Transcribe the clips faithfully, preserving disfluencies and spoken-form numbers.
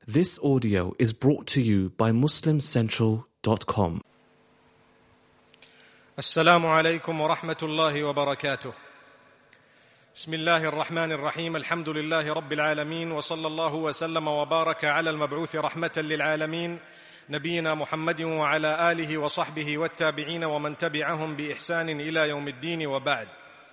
This audio is brought to you by muslim central dot com. السلام عليكم ورحمة الله وبركاته. بسم الله الرحمن الرحيم. الحمد لله رب العالمين، وصلى الله وسلم وبارك على المبعوث رحمة للعالمين نبينا محمد وعلى آله وصحبه والتابعين ومن تبعهم بإحسان إلى يوم الدين وبعد.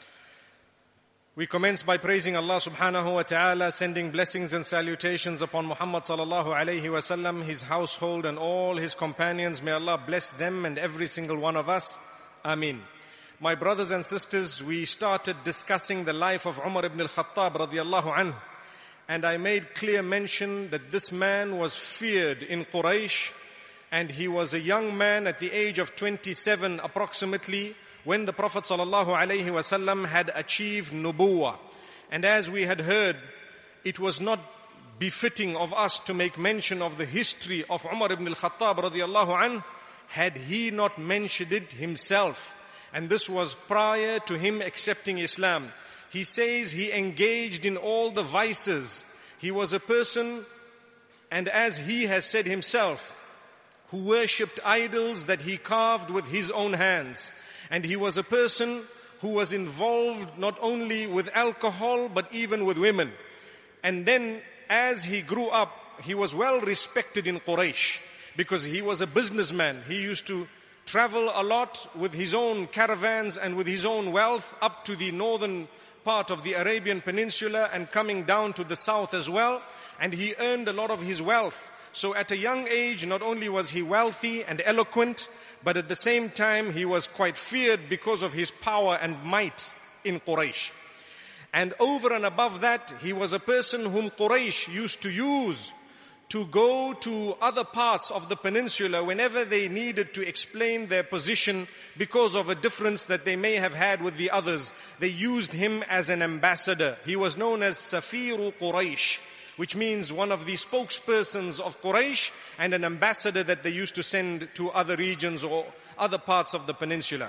We commence by praising Allah subhanahu wa ta'ala, sending blessings and salutations upon Muhammad sallallahu alayhi wa sallam, his household and all his companions. May Allah bless them and every single one of us. Ameen. My brothers and sisters, we started discussing the life of Umar ibn al-Khattab radiyallahu anhu, and I made clear mention that this man was feared in Quraysh, and he was a young man at the age of twenty-seven approximately when the Prophet sallallahu alaihi wasallam had achieved nubuwah. And as we had heard, it was not befitting of us to make mention of the history of Umar ibn al-Khattab radiyallahu anhu had he not mentioned it himself. And this was prior to him accepting Islam. He says he engaged in all the vices. He was a person, and as he has said himself, who worshipped idols that he carved with his own hands. And he was a person who was involved not only with alcohol but even with women. And then as he grew up, he was well respected in Quraysh because he was a businessman. He used to travel a lot with his own caravans and with his own wealth up to the northern part of the Arabian Peninsula and coming down to the south as well. And he earned a lot of his wealth. So at a young age, not only was he wealthy and eloquent, but at the same time he was quite feared because of his power and might in Quraysh. And over and above that, he was a person whom Quraysh used to use to go to other parts of the peninsula whenever they needed to explain their position because of a difference that they may have had with the others. They used him as an ambassador. He was known as Safiru Quraysh, which means one of the spokespersons of Quraysh and an ambassador that they used to send to other regions or other parts of the peninsula.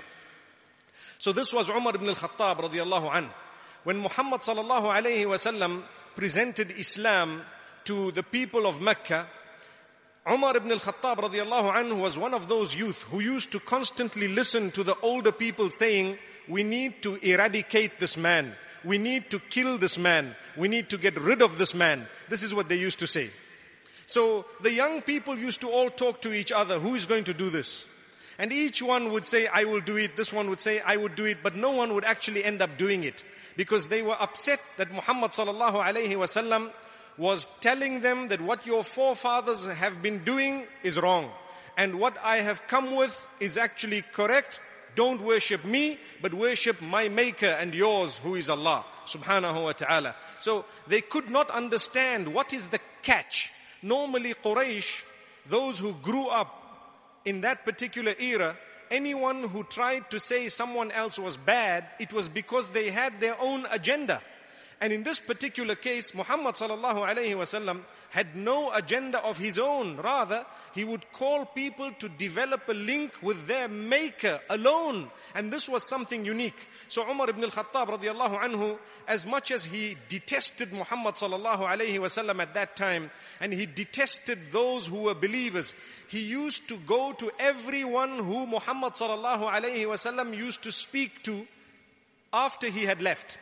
So this was Umar ibn al-Khattab radiyallahu anhu. When Muhammad sallallahu alayhi wa sallam presented Islam to the people of Mecca, Umar ibn al-Khattab radiyallahu anhu was one of those youth who used to constantly listen to the older people saying, we need to eradicate this man. We need to kill this man. We need to get rid of this man. This is what they used to say. So the young people used to all talk to each other, who is going to do this? And each one would say, I will do it. This one would say, I would do it. But no one would actually end up doing it because they were upset that Muhammad sallallahu alayhi wasallam was telling them that what your forefathers have been doing is wrong. And what I have come with is actually correct. Don't worship me, but worship my maker and yours, who is Allah subhanahu wa ta'ala. So they could not understand what is the catch. Normally Quraysh, those who grew up in that particular era, anyone who tried to say someone else was bad, it was because they had their own agenda. And in this particular case, Muhammad sallallahu alayhi wasallam had no agenda of his own. Rather, he would call people to develop a link with their maker alone. And this was something unique. So Umar ibn al-Khattab radiyallahu anhu, as much as he detested Muhammad sallallahu alayhi wasallam at that time, and he detested those who were believers, he used to go to everyone who Muhammad sallallahu alayhi wasallam used to speak to after he had left.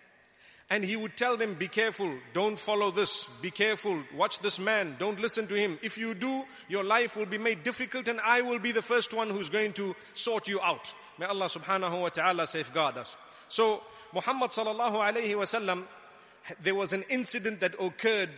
And he would tell them, be careful, don't follow this, be careful, watch this man, don't listen to him. If you do, your life will be made difficult and I will be the first one who's going to sort you out. May Allah subhanahu wa ta'ala safeguard us. So Muhammad sallallahu alayhi wa sallam, there was an incident that occurred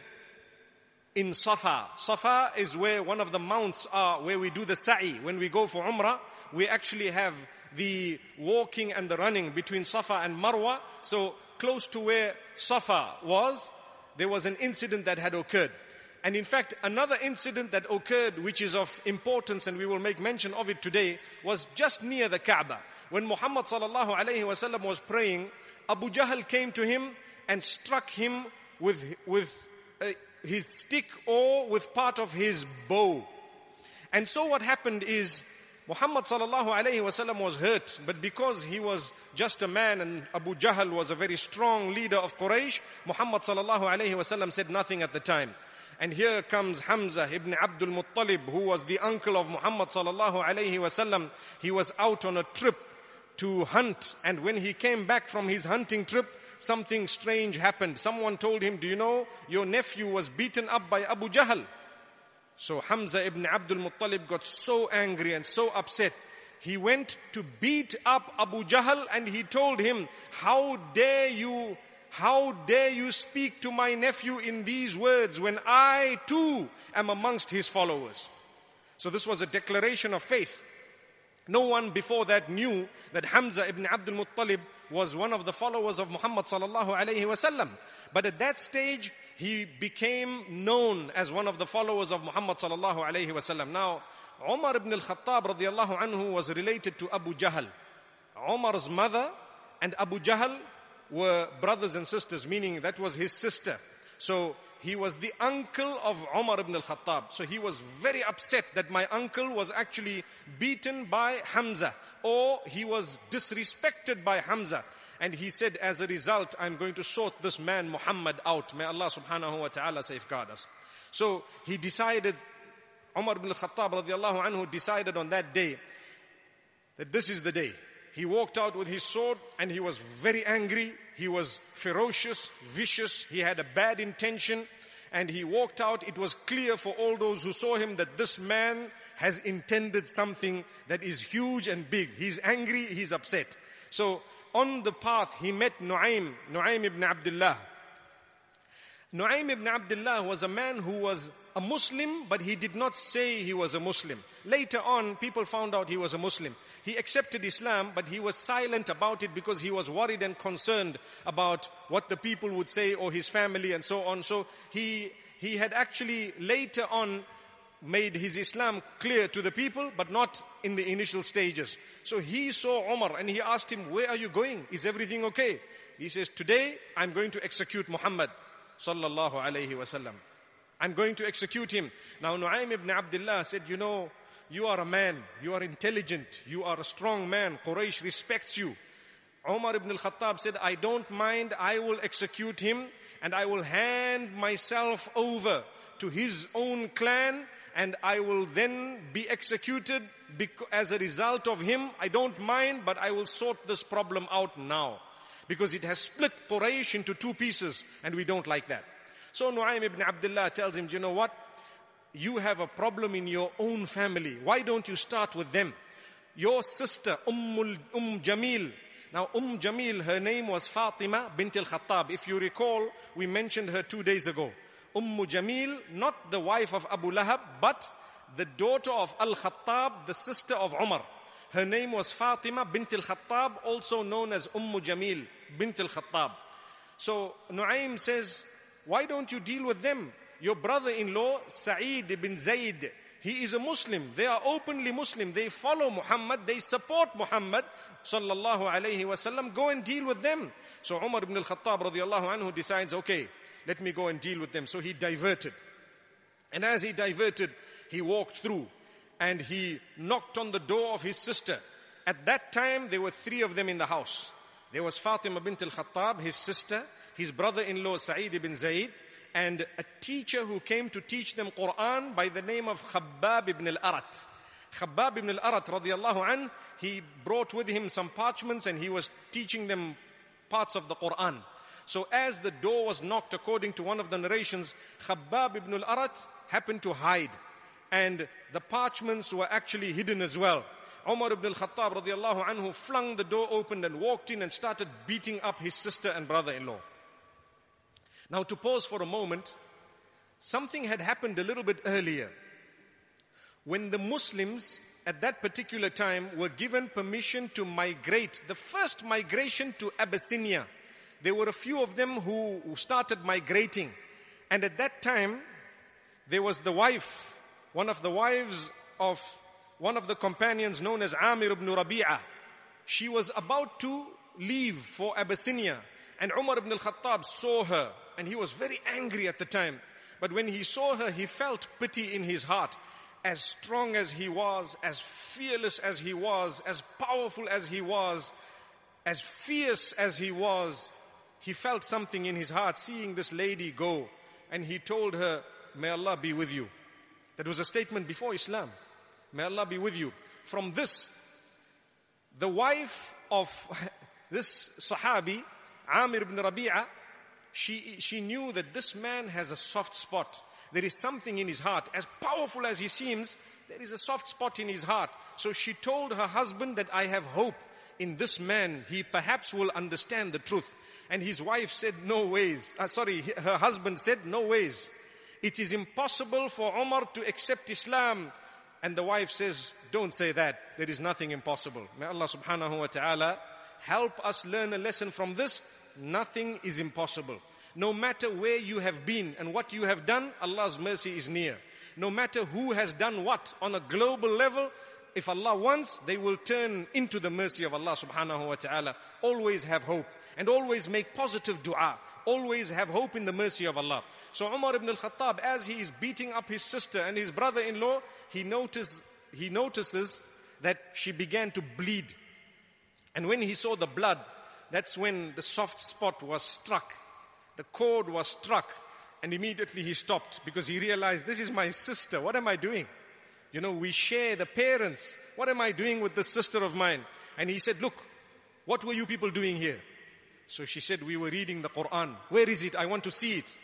in Safa. Safa is where one of the mounts are, where we do the sa'i. When we go for Umrah, we actually have the walking and the running between Safa and Marwa. So close to where Safa was, there was an incident that had occurred. And in fact, another incident that occurred, which is of importance, and we will make mention of it today, was just near the Kaaba. When Muhammad sallallahu alayhi wa sallam was praying, Abu Jahl came to him and struck him with, with uh, his stick or with part of his bow. And so what happened is, Muhammad sallallahu alayhi wasallam was hurt, but because he was just a man and Abu Jahl was a very strong leader of Quraysh, Muhammad sallallahu alayhi wasallam said nothing at the time. And here comes Hamza ibn Abdul Muttalib, who was the uncle of Muhammad sallallahu alayhi wasallam. He was out on a trip to hunt, and when he came back from his hunting trip, something strange happened. Someone told him, do you know, your nephew was beaten up by Abu Jahl. So Hamza ibn Abdul Muttalib got so angry and so upset. He went to beat up Abu Jahl, and he told him, how dare you, how dare you speak to my nephew in these words when I too am amongst his followers. So this was a declaration of faith. No one before that knew that Hamza ibn Abdul Muttalib was one of the followers of Muhammad sallallahu alayhi wasallam. But at that stage, he became known as one of the followers of Muhammad sallallahu alayhi wasallam. Now, Umar ibn al-Khattab radiyallahu anhu was related to Abu Jahl. Umar's mother and Abu Jahl were brothers and sisters, meaning that was his sister. So he was the uncle of Umar ibn al-Khattab. So he was very upset that my uncle was actually beaten by Hamza, or he was disrespected by Hamza. And he said, as a result, I'm going to sort this man Muhammad out. May Allah subhanahu wa ta'ala safeguard us. So he decided, Umar ibn al-Khattab radiallahu anhu decided on that day that this is the day. He walked out with his sword, and he was very angry. He was ferocious, vicious. He had a bad intention, and he walked out. It was clear for all those who saw him that this man has intended something that is huge and big. He's angry, he's upset. So on the path, he met Nu'aym, Nu'aym ibn Abdullah. Nu'aym ibn Abdullah was a man who was a Muslim, but he did not say he was a Muslim. Later on, people found out he was a Muslim. He accepted Islam, but he was silent about it because he was worried and concerned about what the people would say, or his family and so on. So he, he had actually later on made his Islam clear to the people, but not in the initial stages. So he saw Umar and he asked him, where are you going? Is everything okay? He says, today I'm going to execute Muhammad sallallahu alayhi wasallam. I'm going to execute him. Now Nu'aym ibn Abdullah said, you know, you are a man, you are intelligent, you are a strong man, Quraysh respects you. Umar ibn al-Khattab said, I don't mind, I will execute him, and I will hand myself over to his own clan, and I will then be executed as a result of him. I don't mind, but I will sort this problem out now, because it has split Quraysh into two pieces, and we don't like that. So Nu'aym ibn Abdullah tells him, you know what? You have a problem in your own family. Why don't you start with them? Your sister, Umm, Umm Jamil. Now, Umm Jamil, her name was Fatima bint al-Khattab. If you recall, we mentioned her two days ago. Umm Jamil, not the wife of Abu Lahab, but the daughter of al-Khattab, the sister of Umar. Her name was Fatima bint al-Khattab, also known as Umm Jamil bint al-Khattab. So Nu'aym says, why don't you deal with them? Your brother-in-law, Sa'id ibn Zayd, he is a Muslim. They are openly Muslim. They follow Muhammad. They support Muhammad sallallahu alayhi wasallam. Go and deal with them. So Umar ibn al-Khattab radiallahu anhu decides, okay, let me go and deal with them. So he diverted. And as he diverted, he walked through and he knocked on the door of his sister. At that time, there were three of them in the house. There was Fatima bint al-Khattab, his sister, his brother-in-law Sa'id ibn Zayd, and a teacher who came to teach them Quran by the name of Khabbab ibn al-Arat. Khabbab ibn al-Arat radiallahu anh, he brought with him some parchments and he was teaching them parts of the Quran. So as the door was knocked, according to one of the narrations, Khabbab ibn al-Arat happened to hide. And the parchments were actually hidden as well. Umar ibn al-Khattab radiallahu anhu flung the door open and walked in and started beating up his sister and brother-in-law. Now to pause for a moment, something had happened a little bit earlier. When the Muslims at that particular time were given permission to migrate, the first migration to Abyssinia, there were a few of them who started migrating. And at that time, there was the wife, one of the wives of one of the companions known as Amir ibn Rabi'ah. She was about to leave for Abyssinia. And Umar ibn al-Khattab saw her. And he was very angry at the time. But when he saw her, he felt pity in his heart. As strong as he was, as fearless as he was, as powerful as he was, as fierce as he was, he felt something in his heart seeing this lady go. And he told her, may Allah be with you. That was a statement before Islam. May Allah be with you. From this, the wife of this Sahabi, Amir ibn Rabi'a, she, she knew that this man has a soft spot. There is something in his heart. As powerful as he seems, there is a soft spot in his heart. So she told her husband that I have hope in this man. He perhaps will understand the truth. And his wife said, no ways. Uh, sorry, her husband said, no ways. It is impossible for Umar to accept Islam. And the wife says, don't say that. There is nothing impossible. May Allah subhanahu wa ta'ala help us learn a lesson from this. Nothing is impossible. No matter where you have been and what you have done, Allah's mercy is near. No matter who has done what on a global level, if Allah wants, they will turn into the mercy of Allah subhanahu wa ta'ala. Always have hope and always make positive dua. Always have hope in the mercy of Allah. So Umar ibn al-Khattab, as he is beating up his sister and his brother-in-law, he notices, he notices that she began to bleed. And when he saw the blood, that's when the soft spot was struck. The cord was struck. And immediately he stopped because he realized, this is my sister. What am I doing? You know, we share the parents. What am I doing with this sister of mine? And he said, look, what were you people doing here? So she said, we were reading the Quran. Where is it? I want to see it.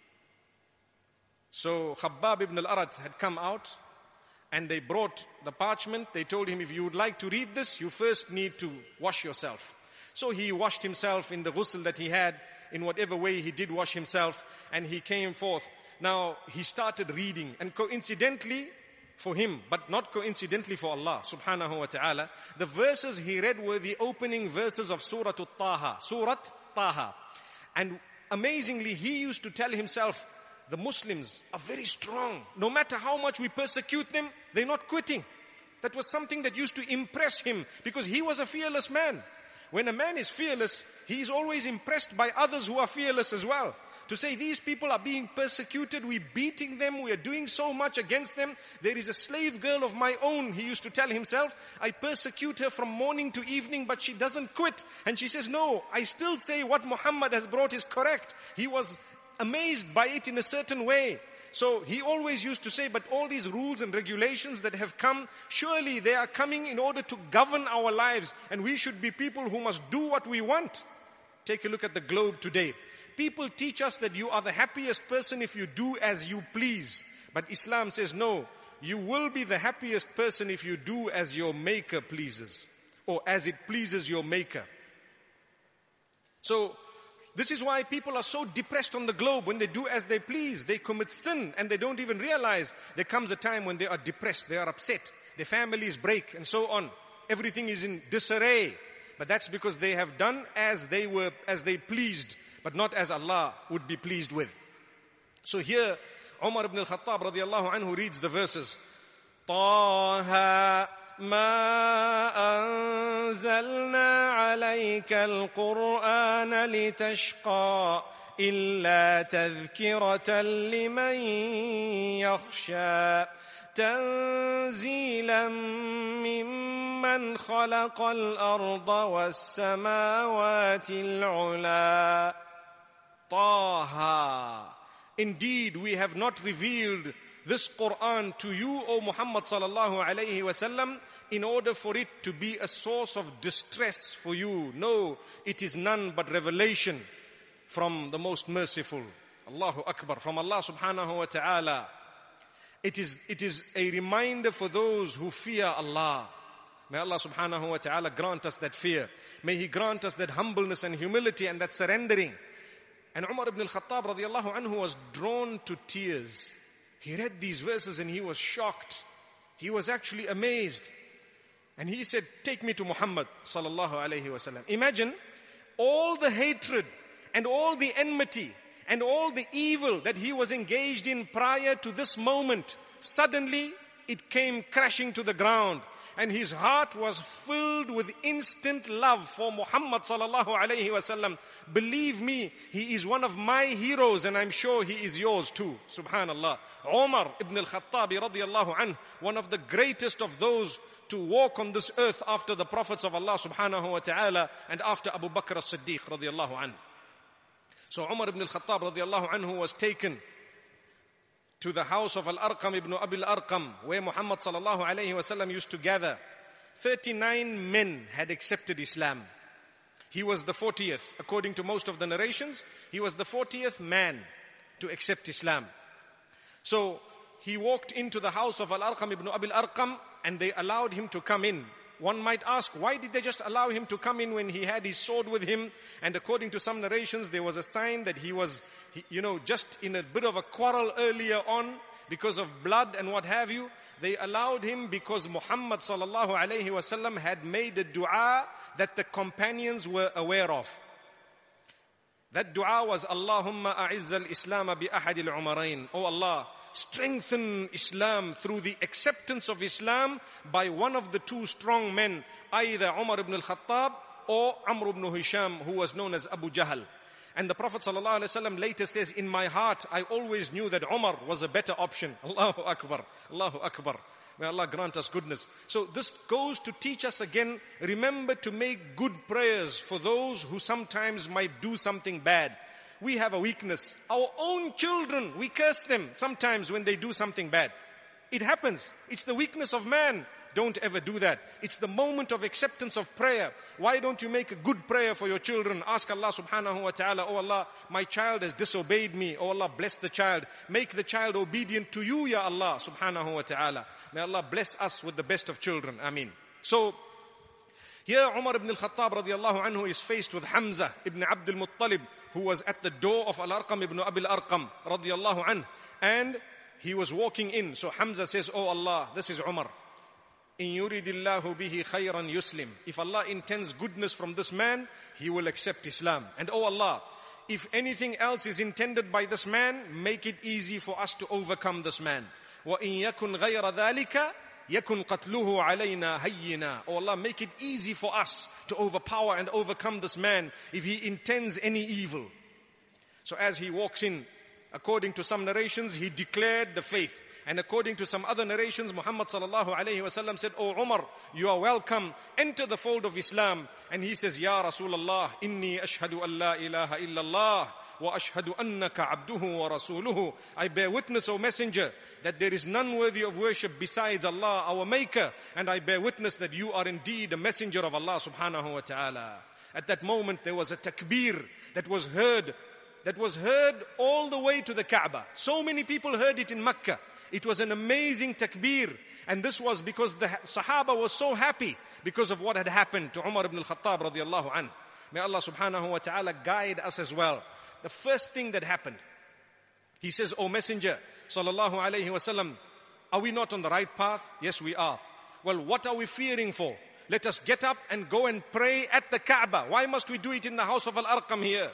So Khabbab ibn al-Arat had come out and they brought the parchment. They told him, if you would like to read this, you first need to wash yourself. So he washed himself in the ghusl that he had, in whatever way he did wash himself, and he came forth. Now he started reading, and coincidentally for him, but not coincidentally for Allah subhanahu wa ta'ala, the verses he read were the opening verses of Surah Taha, Surah Taha. And amazingly, he used to tell himself, the Muslims are very strong. No matter how much we persecute them, they're not quitting. That was something that used to impress him because he was a fearless man. When a man is fearless, he is always impressed by others who are fearless as well. To say these people are being persecuted, we're beating them, we are doing so much against them. There is a slave girl of my own, he used to tell himself. I persecute her from morning to evening, but she doesn't quit. And she says, no, I still say what Muhammad has brought is correct. He was amazed by it in a certain way. So he always used to say, but all these rules and regulations that have come, surely they are coming in order to govern our lives. And we should be people who must do what we want. Take a look at the globe today. People teach us that you are the happiest person if you do as you please. But Islam says, no, you will be the happiest person if you do as your maker pleases, or as it pleases your maker. So, this is why people are so depressed on the globe. When they do as they please, they commit sin and they don't even realize. There comes a time when they are depressed, they are upset, their families break and so on. Everything is in disarray. But that's because they have done as they were, as they pleased, but not as Allah would be pleased with. So here, Umar ibn al-Khattab radiallahu anhu reads the verses. Taha ما أنزلنا عليك القرآن لتشقى إلا تذكرة لمن يخشى تنزيلا ممن خلق الأرض والسماوات العلا طه. Indeed, we have not revealed this Quran to you, O Muhammad sallallahu alayhi wasallam, in order for it to be a source of distress for you. No, it is none but revelation from the most merciful. Allahu Akbar, from Allah subhanahu wa ta'ala. It is, it is a reminder for those who fear Allah. May Allah subhanahu wa ta'ala grant us that fear. May He grant us that humbleness and humility and that surrendering. And Umar ibn al-Khattab radiallahu anhu was drawn to tears. He read these verses and he was shocked. He was actually amazed. And he said, take me to Muhammad sallallahu alayhi wasallam. Imagine all the hatred and all the enmity and all the evil that he was engaged in prior to this moment. Suddenly, it came crashing to the ground. And his heart was filled with instant love for Muhammad sallallahu alayhi wasallam. Believe me, he is one of my heroes and I'm sure he is yours too. Subhanallah. Umar ibn al-Khattabi radiyallahu anh, one of the greatest of those to walk on this earth after the prophets of Allah subhanahu wa ta'ala and after Abu Bakr as-Siddiq radiyallahu anh. So Umar ibn al-Khattab radiyallahu anhu was taken to the house of Al-Arqam ibn Abi Al-Arqam, where Muhammad sallallahu alayhi wa sallam used to gather, thirty-nine men had accepted Islam. He was the fortieth. According to most of the narrations, he was the fortieth man to accept Islam. So he walked into the house of Al-Arqam ibn Abi Al-Arqam, and they allowed him to come in. One might ask, why did they just allow him to come in when he had his sword with him? And according to some narrations, there was a sign that he was, you know, just in a bit of a quarrel earlier on because of blood and what have you. They allowed him because Muhammad sallallahu alayhi wasallam had made a dua that the companions were aware of. That dua was, Allahumma a'izz al-Islam bi ahad al-umarain. Oh Allah, strengthen Islam through the acceptance of Islam by one of the two strong men, either Umar ibn al-Khattab or Amr ibn Hisham, who was known as Abu Jahl. And the Prophet ﷺ later says, in my heart, I always knew that Umar was a better option. Allahu Akbar, Allahu Akbar. May Allah grant us goodness. So this goes to teach us again, remember to make good prayers for those who sometimes might do something bad. We have a weakness. Our own children, we curse them sometimes when they do something bad. It happens. It's the weakness of man. Don't ever do that. It's the moment of acceptance of prayer. Why don't you make a good prayer for your children? Ask Allah subhanahu wa ta'ala, oh Allah, my child has disobeyed me. Oh Allah, bless the child. Make the child obedient to you, ya Allah subhanahu wa ta'ala. May Allah bless us with the best of children. Ameen. So, here Umar ibn al-Khattab radiallahu anhu is faced with Hamza ibn Abdul Muttalib, who was at the door of Al-Arqam ibn Abi Al-Arqam radiallahu anhu. And he was walking in. So Hamza says, oh Allah, this is Umar. In yuridillahu bihi khayran yuslim. If Allah intends goodness from this man, he will accept Islam. And oh Allah, if anything else is intended by this man, make it easy for us to overcome this man. وَإِن يَكُنْ غَيْرَ ذَلِكَ يَكُنْ قَتْلُهُ عَلَيْنَا هَيِّنَا. Oh Allah, make it easy for us to overpower and overcome this man if he intends any evil. So as he walks in, according to some narrations, he declared the faith. And according to some other narrations, Muhammad sallallahu alayhi wasallam said, oh Umar, you are welcome. Enter the fold of Islam. And he says, Ya Rasulullah, inni ashhadu an la ilaha illallah wa ashhadu annaka abduhu wa rasuluhu. I bear witness, O Messenger, that there is none worthy of worship besides Allah, our Maker. And I bear witness that you are indeed a messenger of Allah subhanahu wa ta'ala. At that moment, there was a takbir that was heard, that was heard all the way to the Kaaba. So many people heard it in Makkah. It was an amazing takbir. And this was because the Sahaba was so happy because of what had happened to Umar ibn al-Khattab radiallahu anhu. May Allah subhanahu wa ta'ala guide us as well. The first thing that happened, he says, O Messenger sallallahu alayhi wasallam, are we not on the right path? Yes, we are. Well, what are we fearing for? Let us get up and go and pray at the Kaaba. Why must we do it in the house of Al-Arqam here?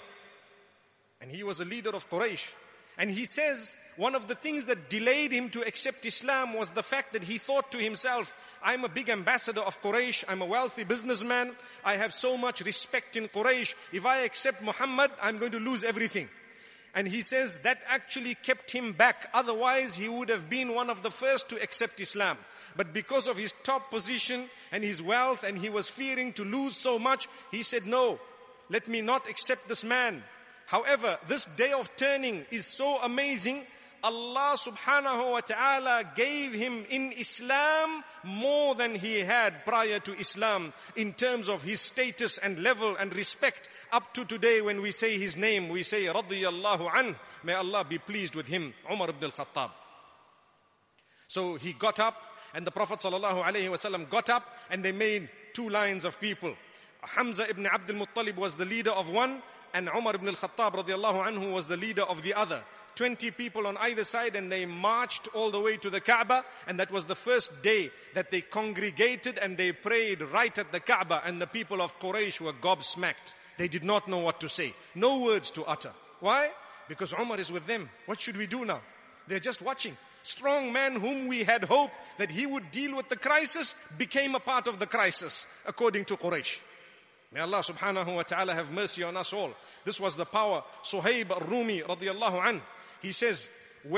And he was a leader of Quraysh. And he says, one of the things that delayed him to accept Islam was the fact that he thought to himself, I'm a big ambassador of Quraysh, I'm a wealthy businessman, I have so much respect in Quraysh, if I accept Muhammad, I'm going to lose everything. And he says that actually kept him back, otherwise he would have been one of the first to accept Islam. But because of his top position and his wealth, and he was fearing to lose so much, he said, no, let me not accept this man. However, this day of turning is so amazing. Allah subhanahu wa ta'ala gave him in Islam more than he had prior to Islam in terms of his status and level and respect. Up to today, when we say his name, we say radiyallahu anhu. May Allah be pleased with him, Umar ibn al-Khattab. So he got up, and the Prophet sallallahu alayhi wasallam got up, and they made two lines of people. Hamza ibn Abdul Muttalib was the leader of one, and Umar ibn al-Khattab radiallahu anhu was the leader of the other. Twenty people on either side, and they marched all the way to the Kaaba. And that was the first day that they congregated and they prayed right at the Kaaba. And the people of Quraysh were gobsmacked. They did not know what to say. No words to utter. Why? Because Umar is with them. What should we do now? They're just watching. Strong man whom we had hoped that he would deal with the crisis became a part of the crisis, according to Quraysh. May Allah subhanahu wa ta'ala have mercy on us all. This was the power. Suhaib al-Rumi radiyallahu anhu, he says, when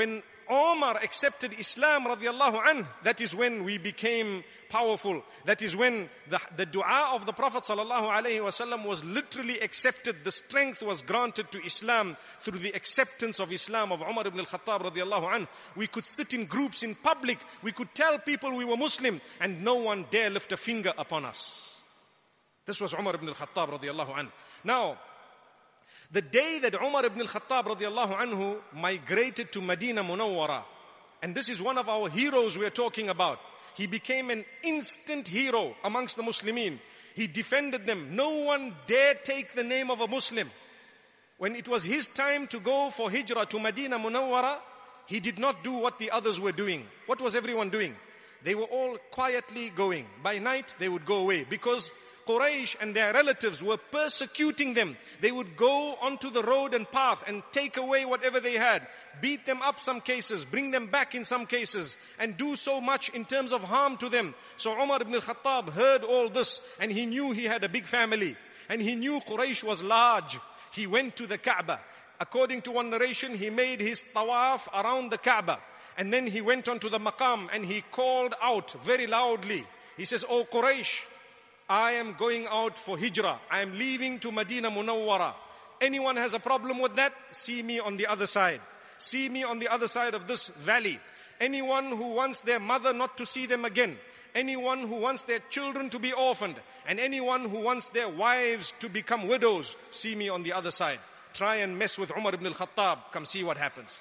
Umar accepted Islam radiallahu anhu, that is when we became powerful. That is when the, the dua of the Prophet sallallahu alaihi wasallam was literally accepted. The strength was granted to Islam through the acceptance of Islam of Umar ibn al-Khattab radiallahu anhu. We could sit in groups in public. We could tell people we were Muslim and no one dare lift a finger upon us. This was Umar ibn al-Khattab radiallahu anhu. Now, the day that Umar ibn al-Khattab radiallahu anhu migrated to Medina Munawwara, and this is one of our heroes we are talking about. He became an instant hero amongst the Muslimin. He defended them. No one dared take the name of a Muslim. When it was his time to go for hijrah to Medina Munawwara, he did not do what the others were doing. What was everyone doing? They were all quietly going. By night, they would go away because Quraysh and their relatives were persecuting them. They would go onto the road and path and take away whatever they had, beat them up some cases, bring them back in some cases, and do so much in terms of harm to them. So Umar ibn al-Khattab heard all this, and he knew he had a big family, and he knew Quraysh was large. He went to the Kaaba. According to one narration, he made his tawaf around the Kaaba, and then he went onto the maqam and he called out very loudly. He says, "O Quraysh, I am going out for hijrah. I am leaving to Medina Munawwara. Anyone has a problem with that? See me on the other side. See me on the other side of this valley. Anyone who wants their mother not to see them again, anyone who wants their children to be orphaned, and anyone who wants their wives to become widows, see me on the other side. Try and mess with Umar ibn al-Khattab. Come see what happens."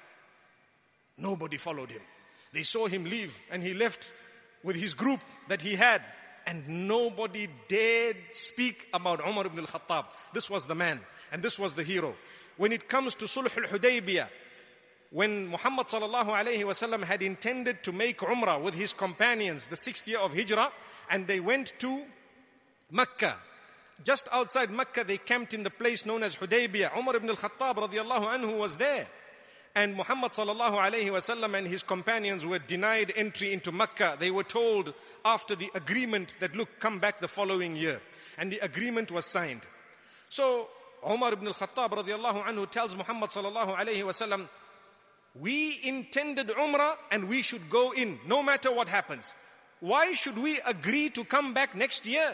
Nobody followed him. They saw him leave, and he left with his group that he had. And nobody dared speak about Umar ibn al-Khattab. This was the man, and this was the hero. When it comes to Sulh al-Hudaybiyah, when Muhammad sallallahu alayhi wasallam had intended to make Umrah with his companions, the sixth year of Hijrah, and they went to Mecca. Just outside Mecca, they camped in the place known as Hudaybiyah. Umar ibn al-Khattab radiallahu anhu was there. And Muhammad sallallahu alayhi wasallam and his companions were denied entry into Mecca. They were told after the agreement that, look, come back the following year. And the agreement was signed. So Umar ibn al-Khattab radiallahu anhu tells Muhammad sallallahu alayhi wasallam, we intended Umrah and we should go in no matter what happens. Why should we agree to come back next year?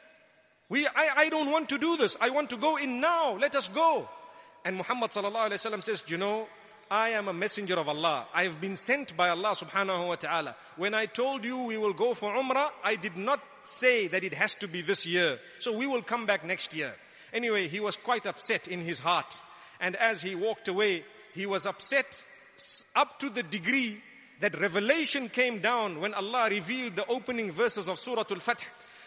We, I, I don't want to do this. I want to go in now. Let us go. And Muhammad sallallahu alayhi wasallam says, you know, I am a messenger of Allah. I have been sent by Allah subhanahu wa ta'ala. When I told you we will go for Umrah, I did not say that it has to be this year. So we will come back next year. Anyway, he was quite upset in his heart. And as he walked away, he was upset up to the degree that revelation came down when Allah revealed the opening verses of Surah Al-Fath.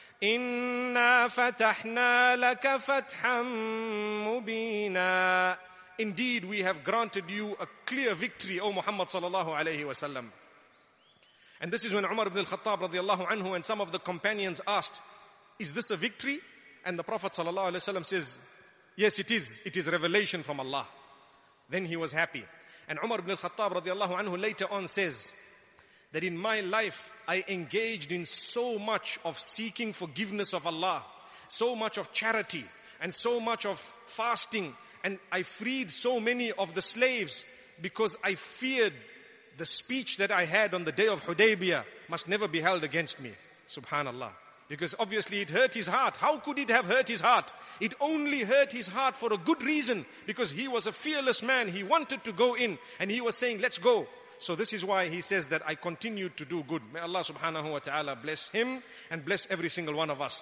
Inna fatahna laka fatham mubina. Indeed, we have granted you a clear victory, O Muhammad sallallahu alayhi wasallam. And this is when Umar ibn al-Khattab radiallahu anhu and some of the companions asked, is this a victory? And the Prophet sallallahu alayhi wasallam says, yes, it is. It is revelation from Allah. Then he was happy. And Umar ibn al-Khattab radiallahu anhu later on says that in my life, I engaged in so much of seeking forgiveness of Allah, so much of charity, and so much of fasting. And I freed so many of the slaves because I feared the speech that I had on the day of Hudaybiyah must never be held against me. Subhanallah. Because obviously it hurt his heart. How could it have hurt his heart? It only hurt his heart for a good reason. Because he was a fearless man. He wanted to go in. And he was saying, let's go. So this is why he says that I continued to do good. May Allah subhanahu wa ta'ala bless him and bless every single one of us.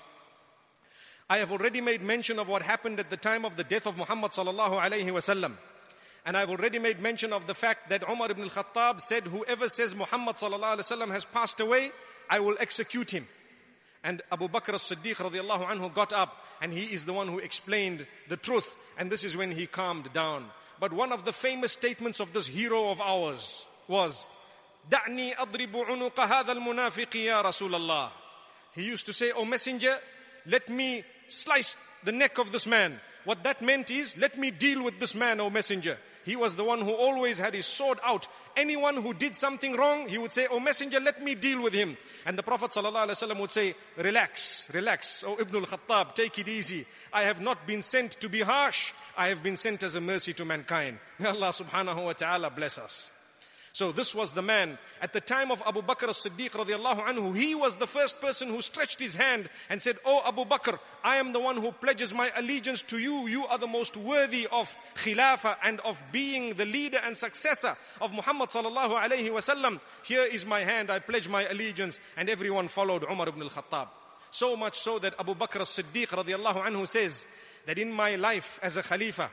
I have already made mention of what happened at the time of the death of Muhammad sallallahu alayhi wasallam. And I've already made mention of the fact that Umar ibn al-Khattab said, whoever says Muhammad sallallahu alayhi wasallam has passed away, I will execute him. And Abu Bakr as-Siddiq radiallahu anhu got up, and he is the one who explained the truth. And this is when he calmed down. But one of the famous statements of this hero of ours was, دعني أضرب عنق هذا المنافق يا رسول الله. He used to say, O Messenger, let me slice the neck of this man. What that meant is, let me deal with this man, O Messenger. He was the one who always had his sword out. Anyone who did something wrong, he would say, O Messenger, let me deal with him. And the Prophet ﷺ would say, relax, relax, O Ibn al-Khattab, take it easy. I have not been sent to be harsh. I have been sent as a mercy to mankind. May Allah subhanahu wa ta'ala bless us. So this was the man. At the time of Abu Bakr as-Siddiq radiallahu anhu, he was the first person who stretched his hand and said, "Oh Abu Bakr, I am the one who pledges my allegiance to you. You are the most worthy of khilafah and of being the leader and successor of Muhammad sallallahu alayhi wasallam. Here is my hand, I pledge my allegiance." And everyone followed Umar ibn al-Khattab. So much so that Abu Bakr as-Siddiq radiallahu anhu says that in my life as a khalifa,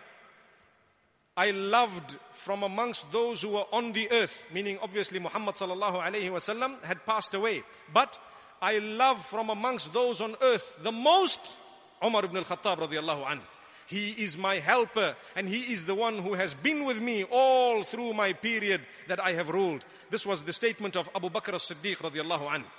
I loved from amongst those who were on the earth, meaning obviously Muhammad sallallahu alayhi wasallam had passed away. But I love from amongst those on earth the most Umar ibn al-Khattab radiallahu anhu. He is my helper and he is the one who has been with me all through my period that I have ruled. This was the statement of Abu Bakr as-Siddiq radiallahu anhu.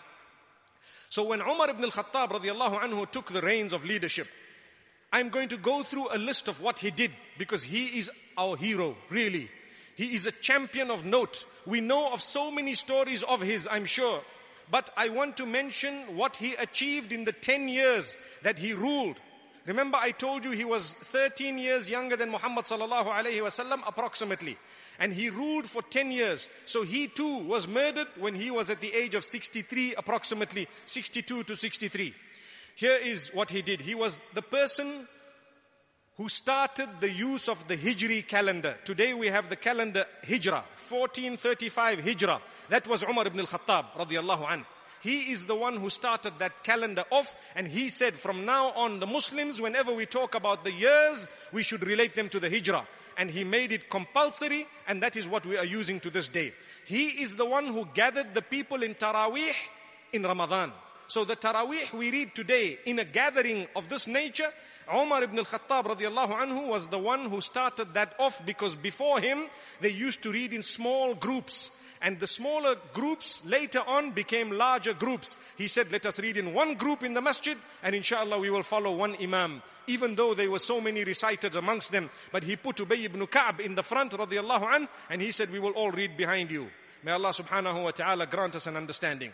So when Umar ibn al-Khattab radiallahu anhu took the reins of leadership, I'm going to go through a list of what he did because he is our hero, really. He is a champion of note. We know of so many stories of his, I'm sure. But I want to mention what he achieved in the ten years that he ruled. Remember, I told you he was thirteen years younger than Muhammad sallallahu alayhi wasallam approximately. And he ruled for ten years. So he too was murdered when he was at the age of sixty-three approximately, sixty-two to sixty-three. Here is what he did. He was the person who started the use of the Hijri calendar. Today we have the calendar Hijrah, fourteen thirty-five Hijrah. That was Umar ibn al-Khattab radiallahu anhu. He is the one who started that calendar off, and he said from now on the Muslims, whenever we talk about the years, we should relate them to the Hijrah. And he made it compulsory, and that is what we are using to this day. He is the one who gathered the people in Taraweeh in Ramadan. So the Taraweeh we read today in a gathering of this nature, Umar ibn al-Khattab radiallahu anhu was the one who started that off, because before him they used to read in small groups. And the smaller groups later on became larger groups. He said, let us read in one group in the masjid, and inshallah we will follow one imam. Even though there were so many reciters amongst them. But he put Ubay ibn Ka'b in the front radiallahu anhu, and he said, we will all read behind you. May Allah subhanahu wa ta'ala grant us an understanding.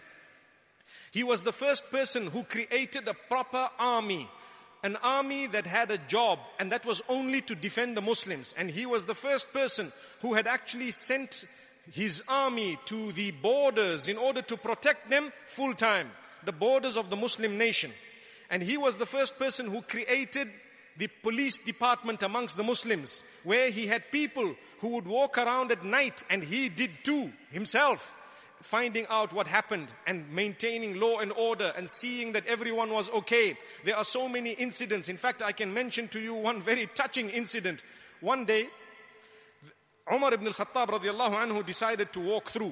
He was the first person who created a proper army. An army that had a job, and that was only to defend the Muslims. And he was the first person who had actually sent his army to the borders in order to protect them full time, the borders of the Muslim nation. And he was the first person who created the police department amongst the Muslims, where he had people who would walk around at night, and he did too himself, finding out what happened and maintaining law and order and seeing that everyone was okay. There are so many incidents. In fact, I can mention to you one very touching incident. One day, Umar ibn al-Khattab radiallahu anhu decided to walk through.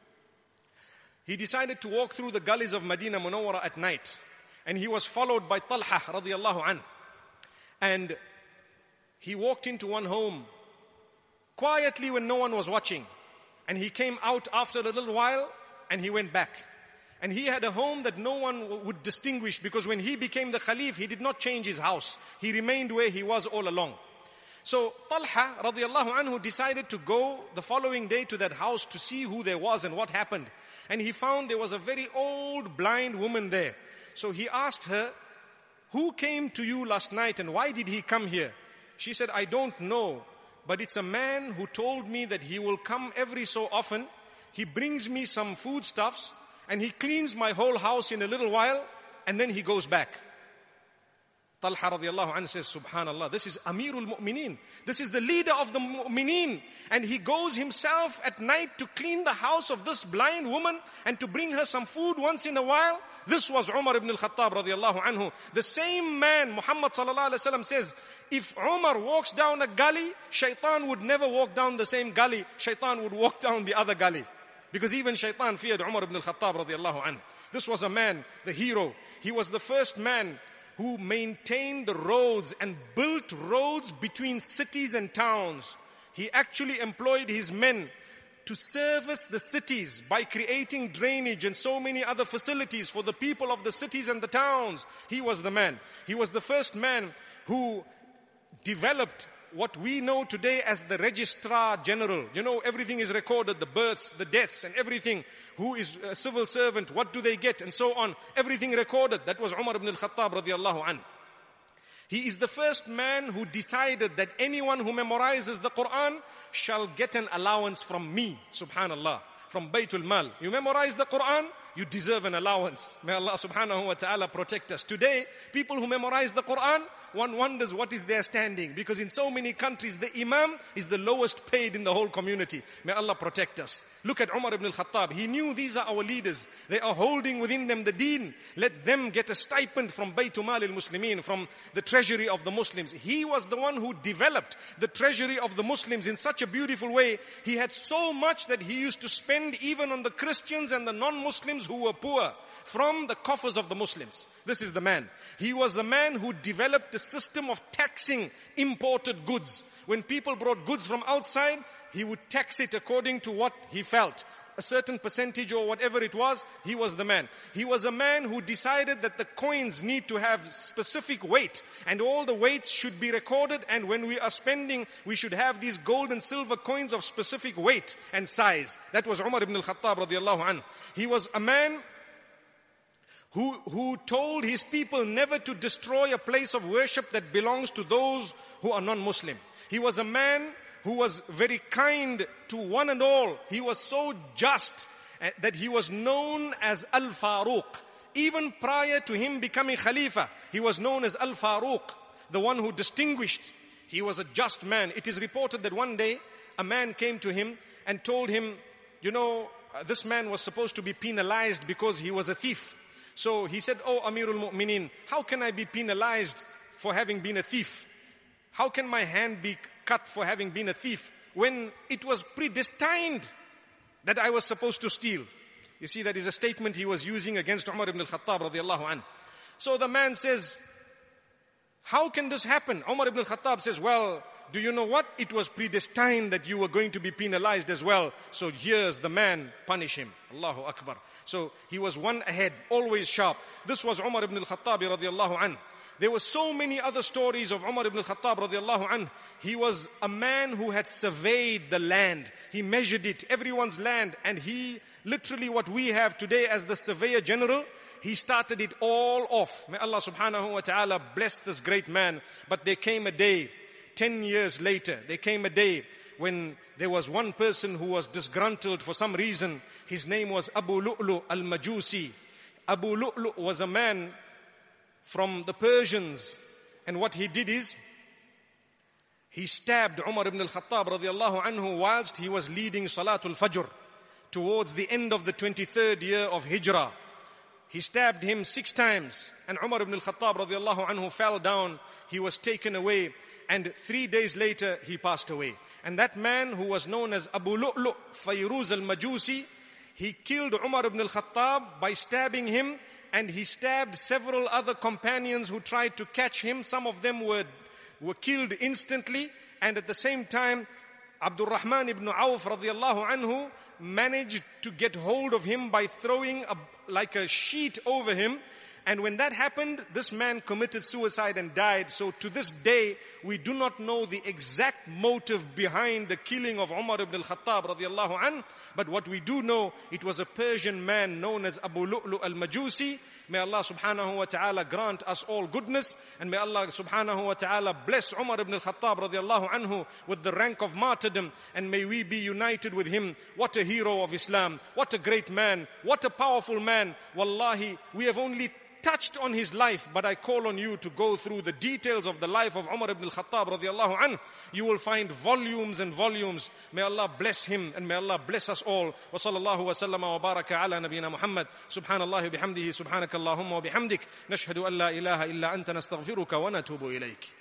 He decided to walk through the gullies of Medina Munawwara at night. And he was followed by Talha radiallahu anhu. And he walked into one home quietly when no one was watching. And he came out after a little while and he went back. And he had a home that no one would distinguish, because when he became the Khalif, he did not change his house. He remained where he was all along. So Talha radiallahu anhu decided to go the following day to that house to see who there was and what happened. And he found there was a very old blind woman there. So he asked her, who came to you last night and why did he come here? She said, I don't know, but it's a man who told me that he will come every so often. He brings me some foodstuffs and he cleans my whole house in a little while and then he goes back. Talha radiallahu anhu says, subhanallah, this is Amirul Mu'mineen. This is the leader of the Mu'mineen. And he goes himself at night to clean the house of this blind woman and to bring her some food once in a while. This was Umar ibn al-Khattab radiallahu anhu. The same man, Muhammad sallallahu alayhi wa sallam says, if Umar walks down a gully, shaitan would never walk down the same gully. Shaitan would walk down the other gully. Because even shaitan feared Umar ibn al-Khattab radiallahu anhu. This was a man, the hero. He was the first man who maintained the roads and built roads between cities and towns. He actually employed his men to service the cities by creating drainage and so many other facilities for the people of the cities and the towns. He was the man. He was the first man who developed what we know today as the Registrar General. You know, everything is recorded, the births, the deaths and everything. Who is a civil servant, what do they get and so on. Everything recorded. That was Umar ibn al-Khattab radiallahu anhu. He is the first man who decided that anyone who memorizes the Quran shall get an allowance from me, subhanallah, from Baytul Mal. You memorize the Quran, you deserve an allowance. May Allah subhanahu wa ta'ala protect us. Today, people who memorize the Quran, one wonders what is their standing. Because in so many countries, the Imam is the lowest paid in the whole community. May Allah protect us. Look at Umar ibn al-Khattab. He knew these are our leaders. They are holding within them the deen. Let them get a stipend from Baytul Mal al-Muslimin, from the treasury of the Muslims. He was the one who developed the treasury of the Muslims in such a beautiful way. He had so much that he used to spend even on the Christians and the non-Muslims who were poor from the coffers of the Muslims. This is the man. He was the man who developed the system of taxing imported goods. When people brought goods from outside, he would tax it according to what he felt. A certain percentage or whatever it was, he was the man. He was a man who decided that the coins need to have specific weight and all the weights should be recorded, and when we are spending, we should have these gold and silver coins of specific weight and size. That was Umar ibn al-Khattab radiallahu anhu. He was a man who, who told his people never to destroy a place of worship that belongs to those who are non-Muslim. He was a man who was very kind to one and all. He was so just that he was known as Al-Faruq. Even prior to him becoming Khalifa, he was known as Al-Faruq, the one who distinguished. He was a just man. It is reported that one day a man came to him and told him, you know, this man was supposed to be penalized because he was a thief. So he said, oh Amirul Mu'mineen, how can I be penalized for having been a thief? How can my hand be cut for having been a thief when it was predestined that I was supposed to steal? You see, that is a statement he was using against Umar ibn al-Khattab radiallahu anhu. So the man says, how can this happen? Umar ibn al-Khattab says, well, do you know what? It was predestined that you were going to be penalized as well. So here's the man, punish him. Allahu Akbar. So he was one ahead, always sharp. This was Umar ibn al-Khattab radiallahu anhu. There were so many other stories of Umar ibn al-Khattab radiallahu anhu. He was a man who had surveyed the land. He measured it, everyone's land. And he, literally what we have today as the surveyor general, he started it all off. May Allah subhanahu wa ta'ala bless this great man. But there came a day, ten years later, there came a day when there was one person who was disgruntled for some reason. His name was Abu Lu'lu al-Majusi. Abu Lu'lu was a man from the Persians, and what he did is he stabbed Umar ibn al-Khattab radiallahu anhu whilst he was leading Salatul Fajr towards the end of the twenty-third year of Hijrah. He stabbed him six times, and Umar ibn al-Khattab radiallahu anhu fell down. He was taken away, and three days later he passed away. And that man who was known as Abu Lu'lu' Fayruz al-Majusi, he killed Umar ibn al-Khattab by stabbing him, and he stabbed several other companions who tried to catch him. Some of them were, were killed instantly, and at the same time, Abdul Rahman ibn Auf radiallahu anhu managed to get hold of him by throwing a, like a sheet over him. And when that happened, this man committed suicide and died. So to this day, we do not know the exact motive behind the killing of Umar ibn al-Khattab radiallahu anhu. But what we do know, it was a Persian man known as Abu Lu'lu al-Majusi. May Allah subhanahu wa ta'ala grant us all goodness. And may Allah subhanahu wa ta'ala bless Umar ibn al-Khattab radiallahu anhu with the rank of martyrdom. And may we be united with him. What a hero of Islam. What a great man. What a powerful man. Wallahi, we have only touched on his life, but I call on you to go through the details of the life of Umar ibn al-Khattab radiallahu anhu. You will find volumes and volumes. May Allah bless him and may Allah bless us all. Wa sallallahu wa sallama wa baraka ala nabiyyina Muhammad. Subhanallah bihamdihi, subhanakallahumma wa bihamdik. Nashhadu an la ilaha illa anta nastaghfiruka wa natubu ilayk.